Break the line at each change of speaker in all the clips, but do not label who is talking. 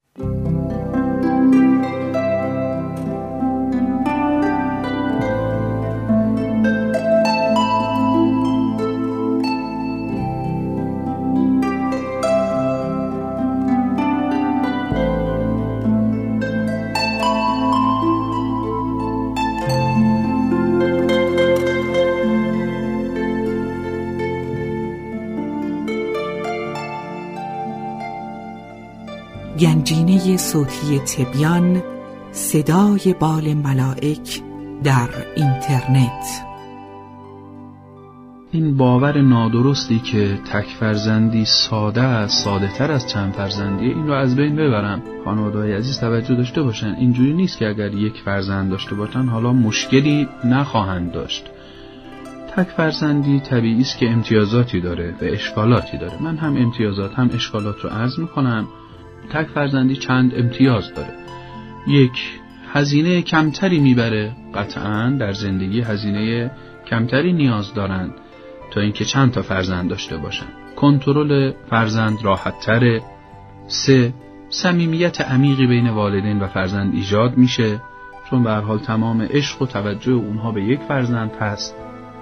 گنجینه صوتی تبیان، صدای بال ملائک در اینترنت.
این باور نادرستی که تک فرزندی ساده تر از چند فرزندیه، این رو از بین ببرم. خانواده‌های عزیز توجه داشته باشن، اینجوری نیست که اگر یک فرزند داشته باشن حالا مشکلی نخواهند داشت. تک فرزندی طبیعی است که امتیازاتی داره و اشکالاتی داره. من هم امتیازات هم اشکالات رو عرض میکنم. تک فرزندی چند امتیاز داره. یک، هزینه کمتری میبره، قطعاً در زندگی هزینه کمتری نیاز دارن تا اینکه چند تا فرزند داشته باشن. کنترل فرزند راحت تره. 3، صمیمیت عمیقی بین والدین و فرزند ایجاد میشه، چون به هر حال تمام عشق و توجه اونها به یک فرزند هست.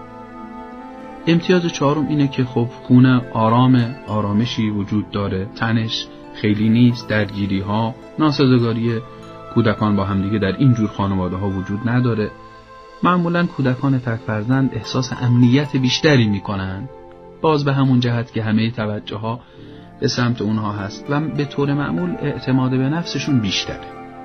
امتیاز 4 اینه که خب خونه آرامشی وجود داره، تنش خیلی نیست، درگیری ها، ناسازگاری کودکان با هم دیگه در این جور خانواده ها وجود نداره. معمولا کودکان تک فرزند احساس امنیت بیشتری میکنن، باز به همون جهت که همه توجه ها به سمت اونها هست و به طور معمول اعتماد به نفسشون بیشتره.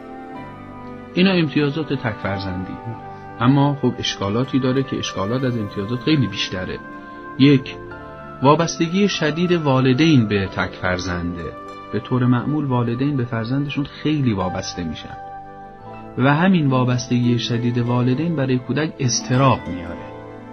اینا امتیازات تک فرزندی. اما خب اشکالاتی داره که اشکالات از امتیازات خیلی بیشتره. 1، وابستگی شدید والدین به تک فرزنده. به طور معمول والدین به فرزندشون خیلی وابسته میشن و همین وابستگی شدید والدین برای کودک اضطراب میاره.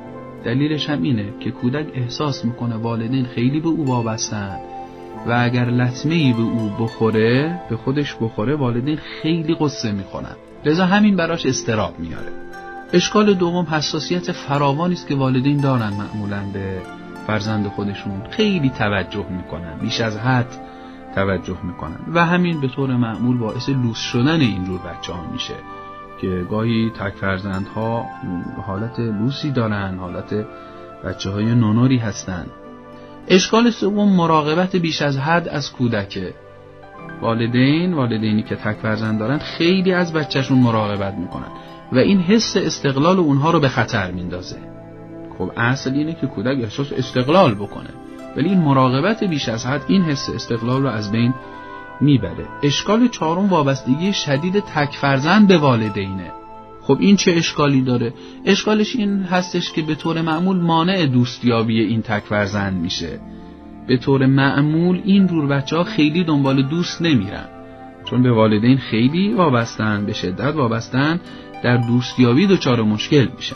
دلیلش هم اینه که کودک احساس میکنه والدین خیلی به او وابستن و اگر لطمه‌ای به او بخوره، به خودش بخوره، والدین خیلی غصه میکنن، لذا همین براش اضطراب میاره. اشکال دوم، حساسیت فراوانی است که والدین دارن معمولاً به فرزند خودشون، خیلی توجه میکنن، بیش از حد توجه میکنن و همین به طور معمول باعث لوس شدن اینجور بچه ها میشه که گاهی تک فرزندها حالت لوسی دارن، حالت بچه های نونوری هستن. اشکال سوم، مراقبت بیش از حد از کودکه. والدینی که تک فرزند دارن خیلی از بچهشون مراقبت میکنن و این حس استقلال اونها رو به خطر میندازه. خب اصل اینه که کودک احساس استقلال بکنه، ولی این مراقبت بیش از حد این حس استقلال رو از بین میبره. اشکال 4، وابستگی شدید تک فرزند به والدینه. خب این چه اشکالی داره؟ اشکالش این هستش که به طور معمول مانع دوستیابی این تک فرزند میشه. به طور معمول این جور بچه‌ها خیلی دنبال دوست نمیرن، چون به والدین خیلی وابستن، به شدت وابستن، در دوستیابی دچار مشکل میشن.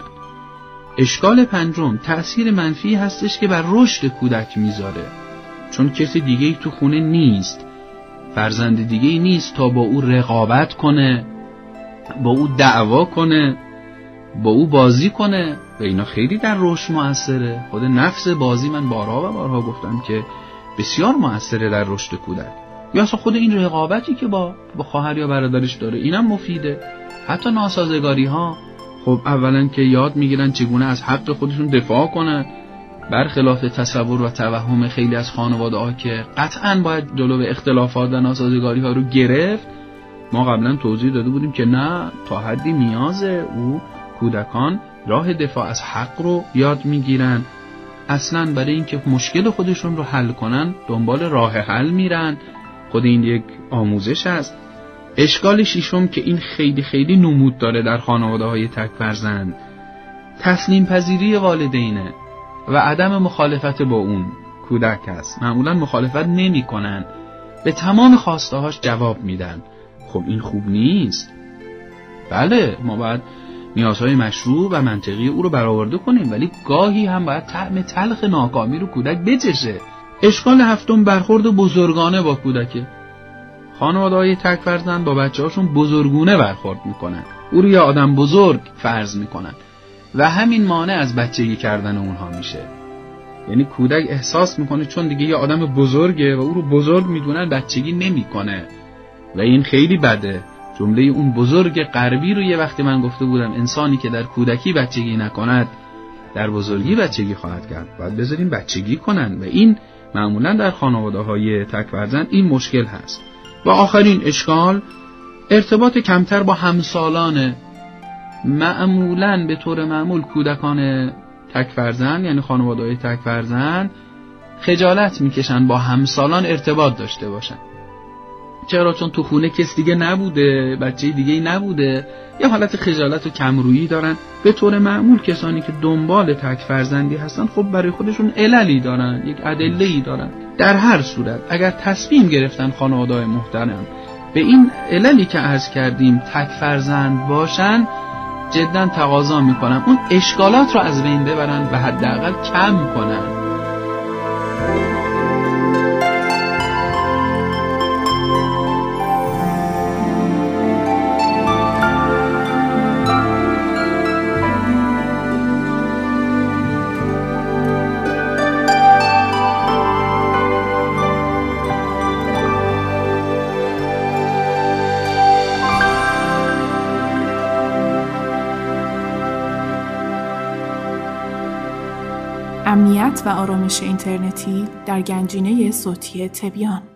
اشکال 5، تأثیر منفی هستش که بر رشد کودک میذاره، چون کسی دیگه‌ای تو خونه نیست، فرزند دیگه‌ای نیست تا با او رقابت کنه، با او دعوا کنه، با او بازی کنه و اینا خیلی در رشد مؤثره. خود نفس بازی من بارها و بارها گفتم که بسیار مؤثره در رشد کودک. یا اصلا خود این رقابتی که با خواهر یا برادرش داره، اینم مفیده. حتی ناسازگاری ها، خب اولا که یاد میگیرن چگونه از حق خودشون دفاع کنن، برخلاف تصور و توهم خیلی از خانواده ها که قطعاً باید جلو اختلافات و ناسازگاری ها رو گرفت. ما قبلا توضیح داده بودیم که نه، تا حدی نیازه. او کودکان راه دفاع از حق رو یاد میگیرن، اصلاً برای اینکه مشکل خودشون رو حل کنن دنبال راه حل میرن. خود این یک آموزش است. اشکال 6 که این خیلی خیلی نمود داره در خانواده های تک فرزند، تسلیم پذیری والدینه و عدم مخالفت با اون کودک است. معمولا مخالفت نمی کنن، به تمام خواسته هاش جواب میدن. خب این خوب نیست. بله، ما باید نیازهای مشروع و منطقی او رو برآورده کنیم، ولی گاهی هم باید طعم تلخ ناکامی رو کودک بچشه. اشکال 7، برخورد بزرگانه با کودکه. خانواده‌های تک فرزند با بچه‌هاشون بزرگونه برخورد میکنن، او رو یه آدم بزرگ فرض میکنن و همین مانع از بچگی کردن اونها میشه. یعنی کودک احساس میکنه چون دیگه یه آدم بزرگه و او رو بزرگ میدونن، بچگی نمیکنه و این خیلی بده. جمله اون بزرگ غربی رو یه وقتی من گفته بودم انسانی که در کودکی بچگی نکند در بزرگی بچگی خواهد کرد. باید بذاریم بچگی کنن و این معمولا در خانواده‌های تک فرزند این مشکل هست. و آخرین اشکال ارتباط کمتر با همسالان. معمولا به طور معمول کودکان تک فرزند یعنی خانواده‌های تک فرزند خجالت میکشن با همسالان ارتباط داشته باشن. چرا؟ چون تو خونه کس دیگه نبوده، بچه دیگه نبوده، یه حالت خجالت و کمرویی دارن. به طور معمول کسانی که دنبال تک فرزندی هستن خب برای خودشون عللی دارن، یک ادله‌ای دارن. در هر صورت اگر تصمیم گرفتن خانواده‌های محترم به این عللی که عرض کردیم تک فرزند باشن، جدا تقاضا میکنم اون اشکالات رو از بین ببرن و حداقل کم کنن.
امنیت و آرامش اینترنتی در گنجینه صوتی تبیان.